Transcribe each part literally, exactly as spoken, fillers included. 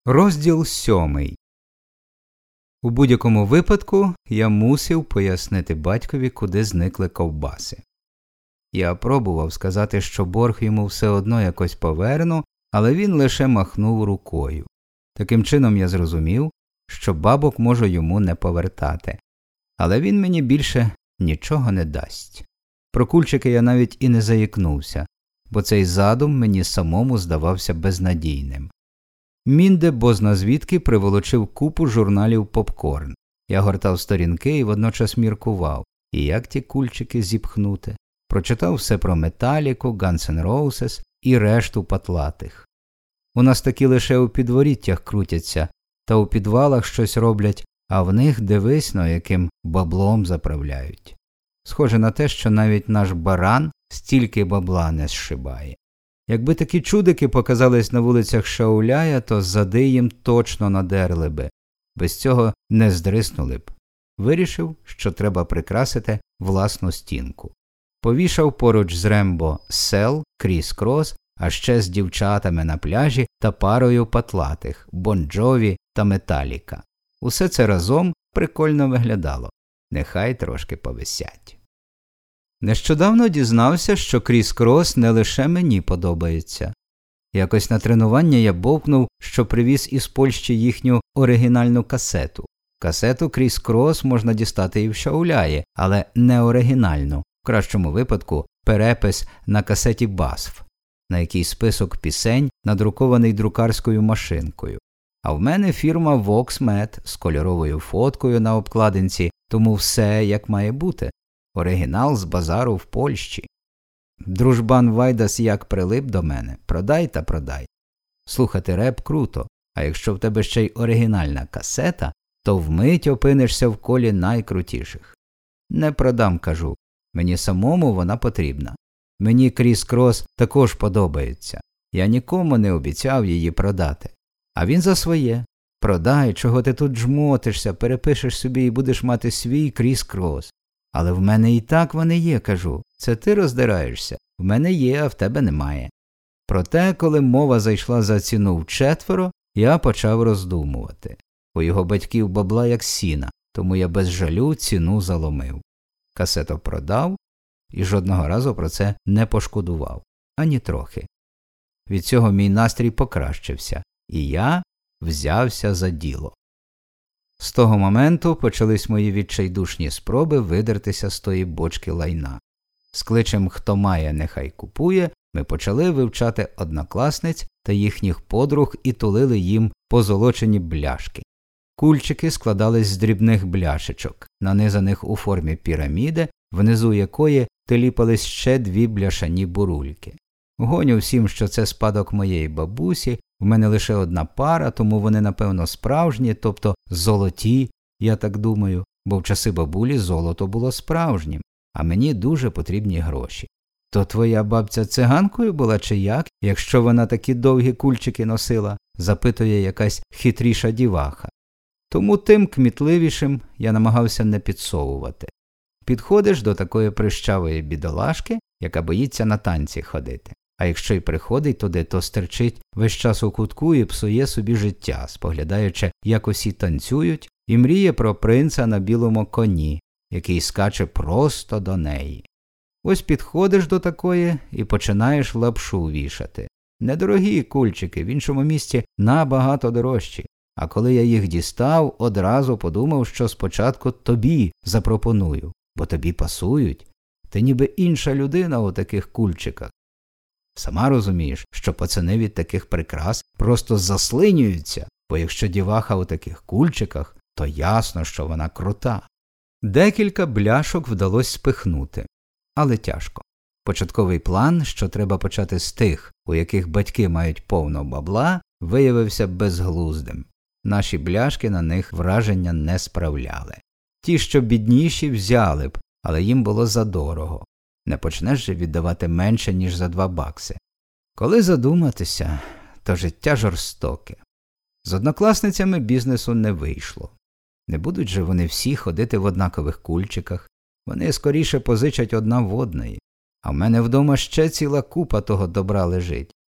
Розділ сьомий. У будь-якому випадку я мусив пояснити батькові, куди зникли ковбаси. Я пробував сказати, що борг йому все одно якось поверну, але він лише махнув рукою. Таким чином я зрозумів, що бабок можу йому не повертати. Але він мені більше нічого не дасть. Про кульчики я навіть і не заїкнувся, бо цей задум мені самому здавався безнадійним. Мінде бозна-звідки приволочив купу журналів «Попкорн». Я гортав сторінки і водночас міркував, і як ті кульчики зіпхнути. Прочитав все про Металіку, Guns N' Roses і решту патлатих. У нас такі лише у підворіттях крутяться, та у підвалах щось роблять, а в них дивись, на яким баблом заправляють. Схоже на те, що навіть наш баран стільки бабла не зшибає. Якби такі чудики показались на вулицях Шауляя, то зади їм точно надерли би. Без цього не здриснули б. Вирішив, що треба прикрасити власну стінку. Повішав поруч з Рембо Сел, Кріс Крос, а ще з дівчатами на пляжі та парою патлатих – Бон Джові та Металіка. Усе це разом прикольно виглядало. Нехай трошки повисять. Нещодавно дізнався, що Кріс Крос не лише мені подобається. Якось на тренування я бовкнув, що привіз із Польщі їхню оригінальну касету. Касету Кріс Крос можна дістати і в Шауляї, але не оригінальну. В кращому випадку перепис на касеті басф, на який список пісень надрукований друкарською машинкою. А в мене фірма Vox-Med з кольоровою фоткою на обкладинці, тому все як має бути. Оригінал з базару в Польщі. Дружбан Вайдас як прилип до мене. Продай та продай. Слухати реп круто, а якщо в тебе ще й оригінальна касета, то вмить опинишся в колі найкрутіших. Не продам, кажу. Мені самому вона потрібна. Мені Кріс Крос також подобається. Я нікому не обіцяв її продати. А він за своє. Продай, чого ти тут жмотишся, перепишеш собі і будеш мати свій Кріс Крос. Але в мене і так вони є, кажу. Це ти роздираєшся. В мене є, а в тебе немає. Проте, коли мова зайшла за ціну вчетверо, я почав роздумувати. У його батьків бабла як сіна, тому я без жалю ціну заломив. Касету продав і жодного разу про це не пошкодував. Ані трохи. Від цього мій настрій покращився, і я взявся за діло. З того моменту почались мої відчайдушні спроби видертися з тої бочки лайна. З кличем «Хто має, нехай купує» ми почали вивчати однокласниць та їхніх подруг і тулили їм позолочені бляшки. Кульчики складались з дрібних бляшечок, нанизаних у формі піраміди, внизу якої теліпались ще дві бляшані бурульки. Гоню всім, що це спадок моєї бабусі, в мене лише одна пара, тому вони, напевно, справжні, тобто золоті, я так думаю, бо в часи бабулі золото було справжнім, а мені дуже потрібні гроші. То твоя бабця циганкою була чи як, якщо вона такі довгі кульчики носила, запитує якась хитріша діваха. Тому тим кмітливішим я намагався не підсовувати. Підходиш до такої прищавої бідолашки, яка боїться на танці ходити. А якщо й приходить туди, то стерчить весь час у кутку і псує собі життя, споглядаючи, як усі танцюють, і мріє про принца на білому коні, який скаче просто до неї. Ось підходиш до такої і починаєш лапшу вішати. Недорогі кульчики, в іншому місці набагато дорожчі. А коли я їх дістав, одразу подумав, що спочатку тобі запропоную, бо тобі пасують. Ти ніби інша людина у таких кульчиках. Сама розумієш, що пацани від таких прикрас просто заслинюються, бо якщо діваха у таких кульчиках, то ясно, що вона крута. Декілька бляшок вдалося спихнути, але тяжко. Початковий план, що треба почати з тих, у яких батьки мають повно бабла, виявився безглуздим. Наші бляшки на них враження не справляли. Ті, що бідніші, взяли б, але їм було задорого. Не почнеш же віддавати менше, ніж за два бакси. Коли задуматися, то життя жорстоке. З однокласницями бізнесу не вийшло. Не будуть же вони всі ходити в однакових кульчиках. Вони скоріше позичать одна в одної. А в мене вдома ще ціла купа того добра лежить.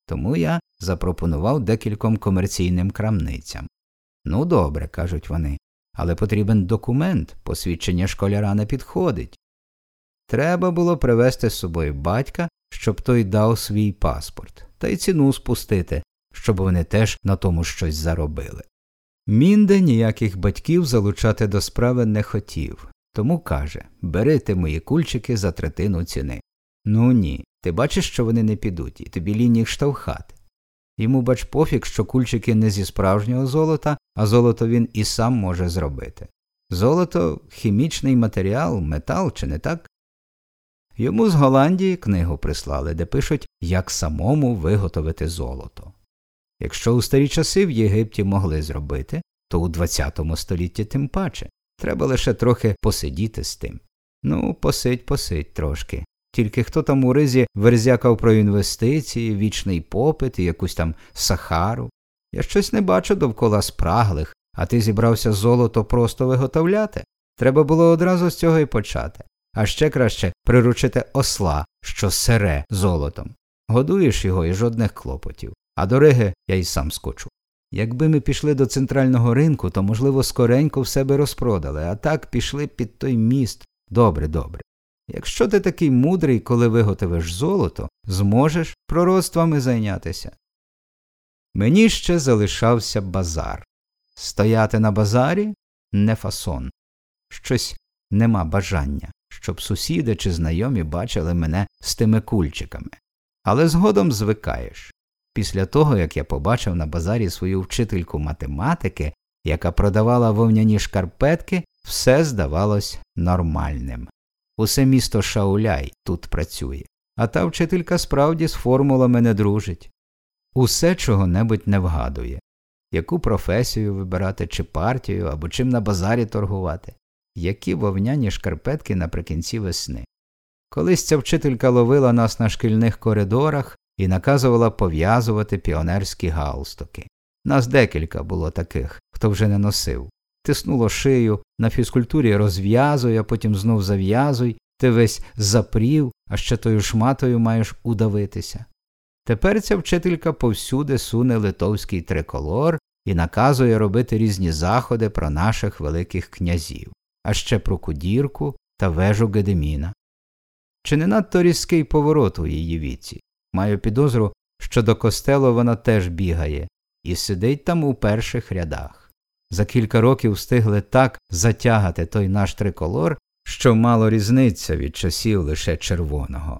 Тому я запропонував декільком комерційним крамницям. «Ну добре», – кажуть вони, – «але потрібен документ, посвідчення школяра не підходить». Треба було привезти з собою батька, щоб той дав свій паспорт, та й ціну спустити, щоб вони теж на тому щось заробили. Мінде ніяких батьків залучати до справи не хотів, тому каже: «Бери ти мої кульчики за третину ціни». Ну ні, ти бачиш, що вони не підуть, і тобі лінь їх штовхати. Йому, бач, пофіг, що кульчики не зі справжнього золота, а золото він і сам може зробити. Золото – хімічний матеріал, метал, чи не так? Йому з Голландії книгу прислали, де пишуть, як самому виготовити золото. Якщо у старі часи в Єгипті могли зробити, то у двадцятому столітті тим паче. Треба лише трохи посидіти з тим. Ну, посидь, посидь трошки. Тільки хто там у ризі верзякав про інвестиції, вічний попит і якусь там Сахару? Я щось не бачу довкола спраглих, а ти зібрався золото просто виготовляти? Треба було одразу з цього і почати. А ще краще приручити осла, що сере золотом. Годуєш його і жодних клопотів. А до Риги я й сам скочу. Якби ми пішли до центрального ринку, то, можливо, скоренько в себе розпродали, а так пішли під той міст. Добре, добре. Якщо ти такий мудрий, коли виготовиш золото, зможеш пророцтвами зайнятися. Мені ще залишався базар. Стояти на базарі – не фасон. Щось нема бажання, щоб сусіди чи знайомі бачили мене з тими кульчиками. Але згодом звикаєш. Після того, як я побачив на базарі свою вчительку математики, яка продавала вовняні шкарпетки, все здавалось нормальним. Усе місто Шауляй тут працює, а та вчителька справді з формулами не дружить. Усе чого-небудь не вгадує. Яку професію вибирати, чи партію, або чим на базарі торгувати. Які вовняні шкарпетки наприкінці весни. Колись ця вчителька ловила нас на шкільних коридорах і наказувала пов'язувати піонерські галстуки. Нас декілька було таких, хто вже не носив. Тиснуло шию, на фізкультурі розв'язуй, а потім знов зав'язуй, ти весь запрів, а ще тою шматою маєш удавитися. Тепер ця вчителька повсюди суне литовський триколор і наказує робити різні заходи про наших великих князів, а ще про Кудірку та вежу Гедеміна. Чи не надто різкий поворот у її віці? Маю підозру, що до костелу вона теж бігає і сидить там у перших рядах. За кілька років встигли так затягати той наш триколор, що мало різниця від часів лише червоного.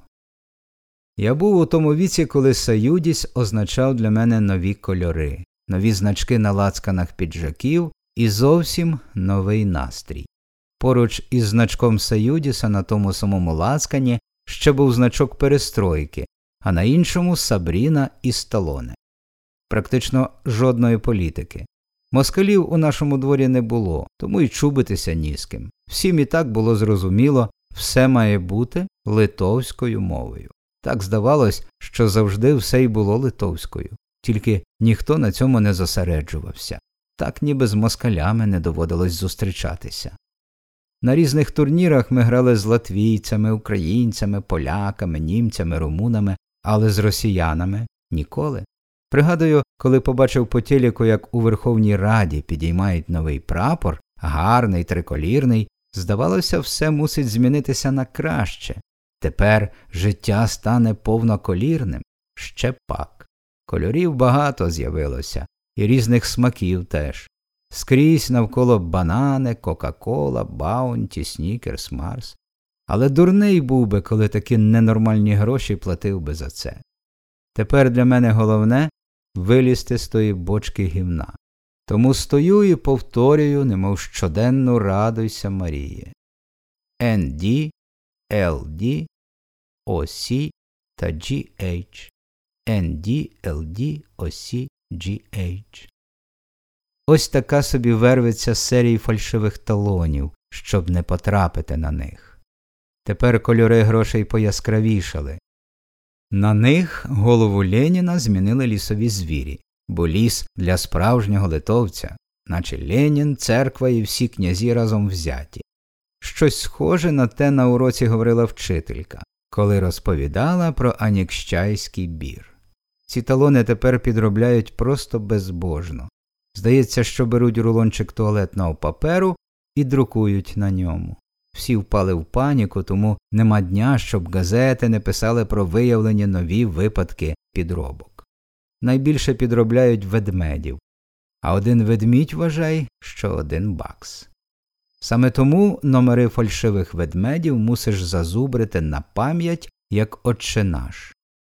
Я був у тому віці, коли «Союдіс» означав для мене нові кольори, нові значки на лацканах піджаків і зовсім новий настрій. Поруч із значком «Союдіса» на тому самому лацкані ще був значок перестройки, а на іншому Сабріна і Сталоне. Практично жодної політики. Москалів у нашому дворі не було, тому й чубитися ні з ким. Всім і так було зрозуміло, все має бути литовською мовою. Так здавалось, що завжди все й було литовською, тільки ніхто на цьому не зосереджувався. Так ніби з москалями не доводилось зустрічатися. На різних турнірах ми грали з латвійцями, українцями, поляками, німцями, румунами, але з росіянами – ніколи. Пригадую, коли побачив по телеку, як у Верховній Раді підіймають новий прапор, гарний, триколірний, здавалося, все мусить змінитися на краще. Тепер життя стане повноколірним. Ще пак. Кольорів багато з'явилося, і різних смаків теж. Скрізь навколо банани, Кока-Кола, Баунті, Снікерс, Марс. Але дурний був би, коли такі ненормальні гроші платив би за це. Тепер для мене головне – вилізти з тої бочки гівна. Тому стою і повторюю, немов щоденну «Радуйся, Маріє». ен ді, ел ді, о сі та джі ейч. ен ді, ел ді, о сі, джі ейч. Ось така собі вервиться з серії фальшивих талонів, щоб не потрапити на них. Тепер кольори грошей пояскравішали. На них голову Леніна змінили лісові звірі, бо ліс для справжнього литовця, наче Ленін, церква і всі князі разом взяті. Щось схоже на те на уроці говорила вчителька, коли розповідала про Анікщайський бір. Ці талони тепер підробляють просто безбожно. Здається, що беруть рулончик туалетного паперу і друкують на ньому. Всі впали в паніку, тому нема дня, щоб газети не писали про виявлені нові випадки підробок. Найбільше підробляють ведмедів, а один ведмідь вважає, що один бакс. Саме тому номери фальшивих ведмедів мусиш зазубрити на пам'ять, як «Отче наш».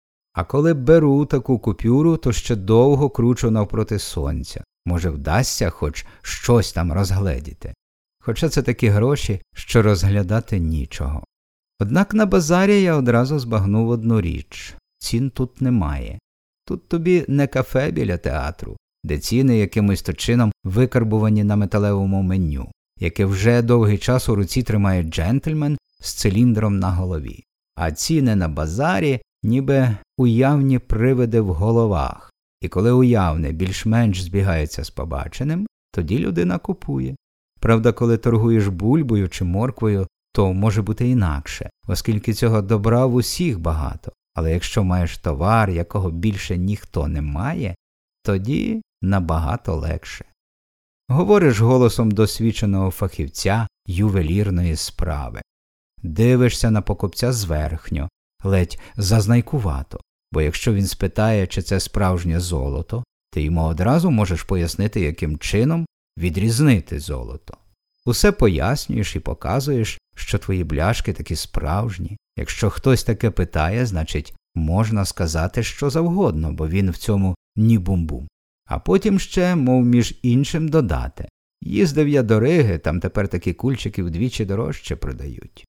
А коли беру таку купюру, то ще довго кручу навпроти сонця. Може, вдасться хоч щось там розгледіти. Хоча це такі гроші, що розглядати нічого. Однак на базарі я одразу збагнув одну річ. Цін тут немає. Тут тобі не кафе біля театру, де ціни якимось то чином викарбувані на металевому меню, яке вже довгий час у руці тримає джентльмен з циліндром на голові. А ціни на базарі ніби уявні привиди в головах. І коли уявне більш-менш збігається з побаченим, тоді людина купує. Правда, коли торгуєш бульбою чи морквою, то може бути інакше, оскільки цього добра в усіх багато. Але якщо маєш товар, якого більше ніхто не має, тоді набагато легше. Говориш голосом досвідченого фахівця ювелірної справи. Дивишся на покупця зверхньо, ледь зазнайкувато, бо якщо він спитає, чи це справжнє золото, ти йому одразу можеш пояснити, яким чином відрізнити золото. Усе пояснюєш і показуєш, що твої бляшки такі справжні. Якщо хтось таке питає, значить, можна сказати що завгодно, бо він в цьому ні бум-бум. А потім ще, мов між іншим, додати. Їздив я до Риги, там тепер такі кульчики вдвічі дорожче продають.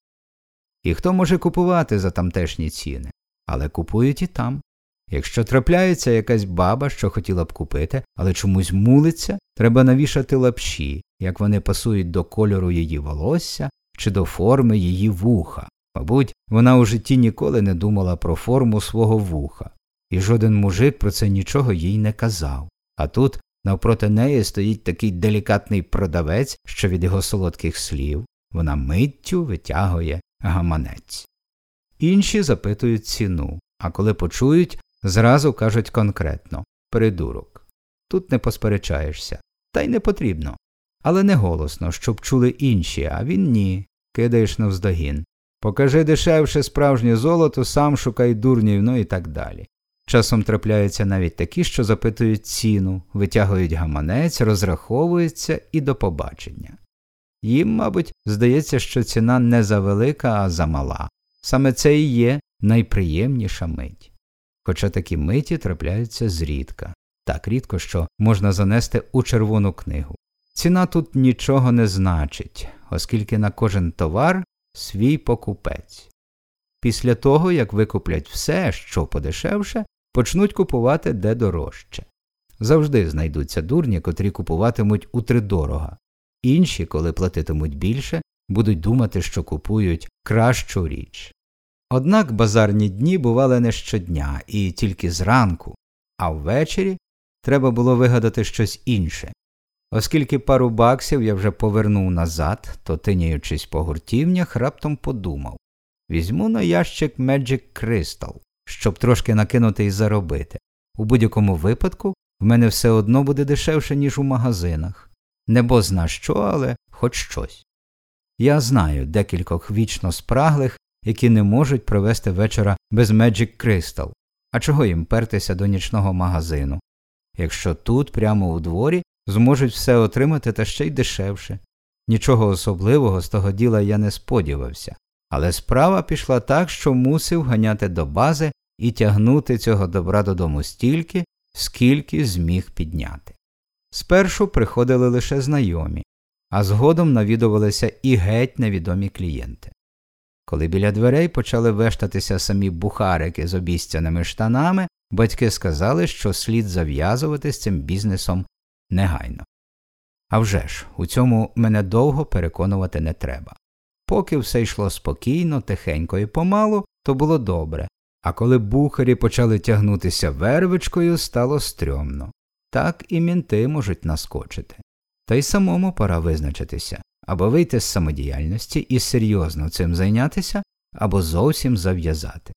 І хто може купувати за тамтешні ціни? Але купують і там. Якщо трапляється якась баба, що хотіла б купити, але чомусь мулиться, треба навішати лапші, як вони пасують до кольору її волосся чи до форми її вуха. Мабуть, вона у житті ніколи не думала про форму свого вуха. І жоден мужик про це нічого їй не казав. А тут навпроти неї стоїть такий делікатний продавець, що від його солодких слів вона миттю витягує гаманець. Інші запитують ціну, а коли почують, зразу кажуть конкретно – придурок. Тут не посперечаєшся. Та й не потрібно. Але не голосно, щоб чули інші, а він ні. Кидаєш навздогін. Покажи дешевше справжнє золото, сам шукай дурнів, ну і так далі. Часом трапляються навіть такі, що запитують ціну, витягують гаманець, розраховуються і до побачення. Їм, мабуть, здається, що ціна не завелика, а замала. Саме це і є найприємніша мить. Хоча такі миті трапляються зрідка. Так рідко, що можна занести у червону книгу. Ціна тут нічого не значить, оскільки на кожен товар свій покупець. Після того, як викуплять все, що подешевше, почнуть купувати де дорожче. Завжди знайдуться дурні, котрі купуватимуть утридорога. Інші, коли платитимуть більше, будуть думати, що купують кращу річ. Однак базарні дні бували не щодня і тільки зранку, а ввечері треба було вигадати щось інше. Оскільки пару баксів я вже повернув назад, то, тиняючись по гуртівнях, раптом подумав. Візьму на ящик Magic Crystal, щоб трошки накинути і заробити. У будь-якому випадку в мене все одно буде дешевше, ніж у магазинах. Небо зна що, але хоч щось. Я знаю декількох вічно спраглих, які не можуть провести вечора без Magic Crystal. А чого їм пертися до нічного магазину? Якщо тут, прямо у дворі, зможуть все отримати та ще й дешевше. Нічого особливого з того діла я не сподівався. Але справа пішла так, що мусив ганяти до бази і тягнути цього добра додому стільки, скільки зміг підняти. Спершу приходили лише знайомі, а згодом навідувалися і геть невідомі клієнти. Коли біля дверей почали вештатися самі бухарики з обіцяними штанами, батьки сказали, що слід зав'язувати з цим бізнесом негайно. А вже ж, у цьому мене довго переконувати не треба. Поки все йшло спокійно, тихенько і помалу, то було добре, а коли бухарі почали тягнутися вервичкою, стало стрьомно. Так і мінти можуть наскочити. Та й самому пора визначитися, або вийти з самодіяльності і серйозно цим зайнятися, або зовсім зав'язати.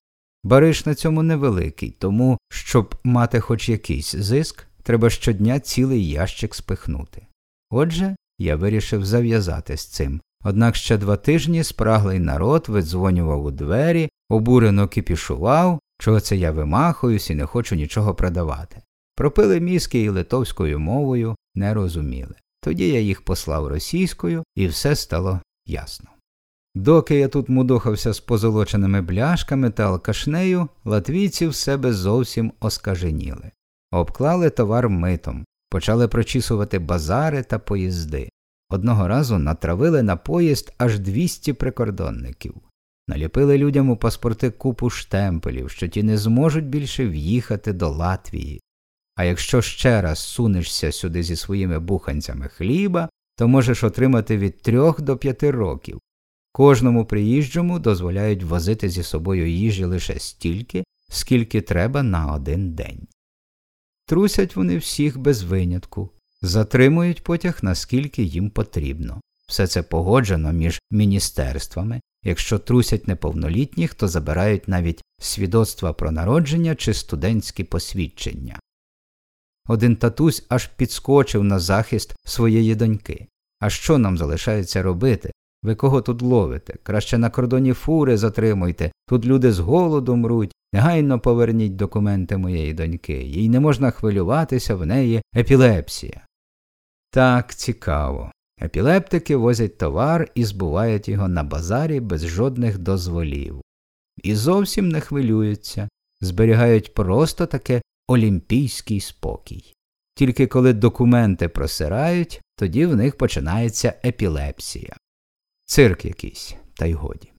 Бариш на цьому невеликий, тому, щоб мати хоч якийсь зиск, треба щодня цілий ящик спихнути. Отже, я вирішив зав'язати з цим. Однак ще два тижні спраглий народ видзвонював у двері, обурено кипішував, чого це я вимахуюсь і не хочу нічого продавати. Пропили мізки і литовською мовою не розуміли. Тоді я їх послав російською, і все стало ясно. Доки я тут мудохався з позолоченими бляшками та алкашнею, латвійці в себе зовсім оскаженіли. Обклали товар митом, почали прочісувати базари та поїзди. Одного разу натравили на поїзд аж двісті прикордонників. Наліпили людям у паспорти купу штемпелів, що ті не зможуть більше в'їхати до Латвії. А якщо ще раз сунешся сюди зі своїми буханцями хліба, то можеш отримати від трьох до п'яти років. Кожному приїжджому дозволяють возити зі собою їжі лише стільки, скільки треба на один день. Трусять вони всіх без винятку, затримують потяг наскільки їм потрібно. Все це погоджено між міністерствами. Якщо трусять неповнолітніх, то забирають навіть свідоцтва про народження чи студентські посвідчення. Один татусь аж підскочив на захист своєї доньки. А що нам залишається робити? Ви кого тут ловите? Краще на кордоні фури затримуйте, тут люди з голоду мруть, негайно поверніть документи моєї доньки, їй не можна хвилюватися, в неї епілепсія. Так, цікаво. Епілептики возять товар і збувають його на базарі без жодних дозволів. І зовсім не хвилюються, зберігають просто таке олімпійський спокій. Тільки коли документи просирають, тоді в них починається епілепсія. Цирк якийсь, та й годі.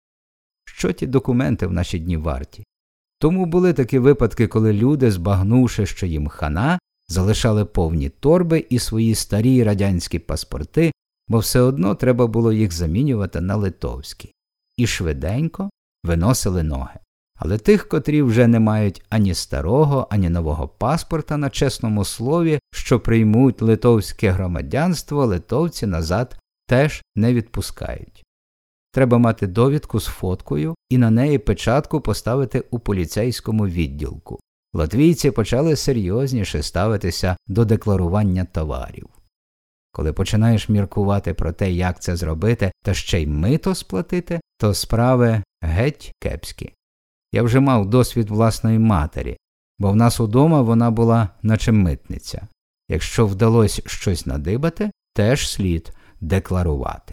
Що ті документи в наші дні варті? Тому були такі випадки, коли люди, збагнувши, що їм хана, залишали повні торби і свої старі радянські паспорти, бо все одно треба було їх замінювати на литовські. І швиденько виносили ноги. Але тих, котрі вже не мають ані старого, ані нового паспорта на чесному слові, що приймуть литовське громадянство, литовці назад теж не відпускають. Треба мати довідку з фоткою і на неї печатку поставити у поліцейському відділку. Латвійці почали серйозніше ставитися до декларування товарів. Коли починаєш міркувати про те, як це зробити, та ще й мито сплатити, то справи геть кепські. Я вже мав досвід власної матері, бо в нас удома вона була наче митниця. Якщо вдалося щось надибати, теж слід декларувати.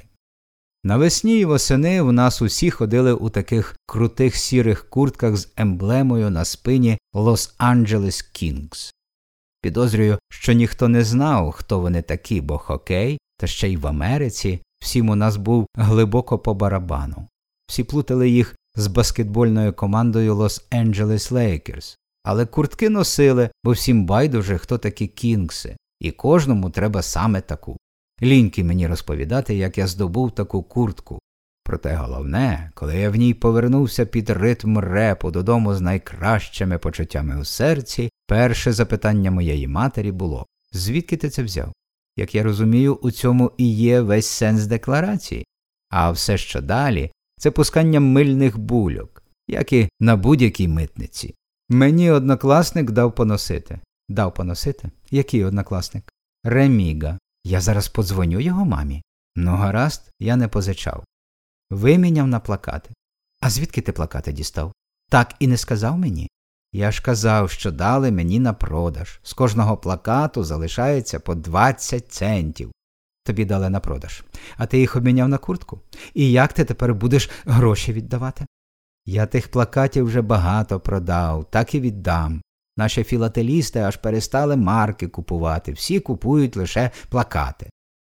Навесні і восени в нас усі ходили у таких крутих сірих куртках з емблемою на спині Лос-Анджелес Кінгс. Підозрюю, що ніхто не знав, хто вони такі, бо хокей, та ще й в Америці, всім у нас був глибоко по барабану. Всі плутали їх з баскетбольною командою Лос-Анджелес Лейкерс. Але куртки носили, бо всім байдуже, хто такі Кінгси, і кожному треба саме таку. Ліньки мені розповідати, як я здобув таку куртку. Проте головне, коли я в ній повернувся під ритм репу додому з найкращими почуттями у серці, перше запитання моєї матері було: «Звідки ти це взяв?» Як я розумію, у цьому і є весь сенс декларації. А все, що далі, це пускання мильних бульок, як і на будь-якій митниці. Мені однокласник дав поносити. Дав поносити? Який однокласник? Реміга. Я зараз подзвоню його мамі. Ну гаразд, я не позичав. Виміняв на плакати. А звідки ти плакати дістав? Так і не сказав мені? Я ж казав, що дали мені на продаж. З кожного плакату залишається по двадцять центів. Тобі дали на продаж. А ти їх обміняв на куртку? І як ти тепер будеш гроші віддавати? Я тих плакатів вже багато продав, так і віддам. Наші філателісти аж перестали марки купувати, всі купують лише плакати.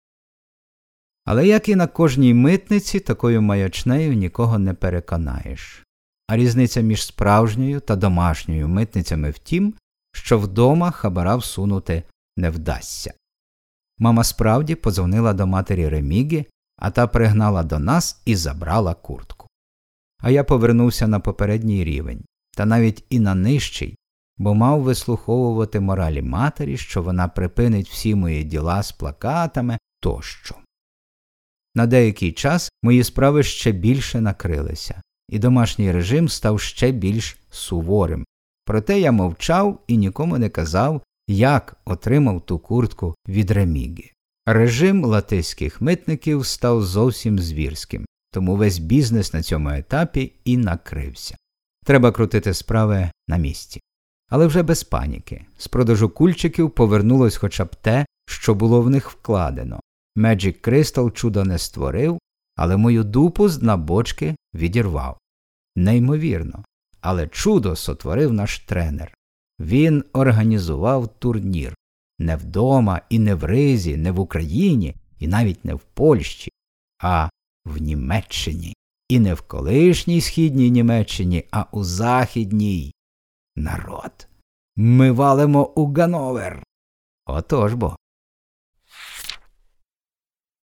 Але як і на кожній митниці, такою маячнею нікого не переконаєш. А різниця між справжньою та домашньою митницями в тім, що вдома хабара всунути не вдасться. Мама справді подзвонила до матері Реміги, а та пригнала до нас і забрала куртку. А я повернувся на попередній рівень, та навіть і на нижчий, бо мав вислуховувати моралі матері, що вона припинить всі мої діла з плакатами тощо. На деякий час мої справи ще більше накрилися. і домашній режим став ще більш суворим. Проте я мовчав і нікому не казав, як отримав ту куртку від Реміги. Режим латиських митників став зовсім звірським, тому весь бізнес на цьому етапі і накрився. Треба крутити справи на місці. Але вже без паніки. З продажу кульчиків повернулось хоча б те, що було в них вкладено. Magic Crystal чудо не створив, але мою дупу з дна бочки відірвав. Неймовірно. Але чудо сотворив наш тренер. Він організував турнір. Не вдома і не в Ризі, не в Україні, і навіть не в Польщі, а в Німеччині. І не в колишній східній Німеччині, а у західній. Народ, ми валимо у Ганновер. Отож бо.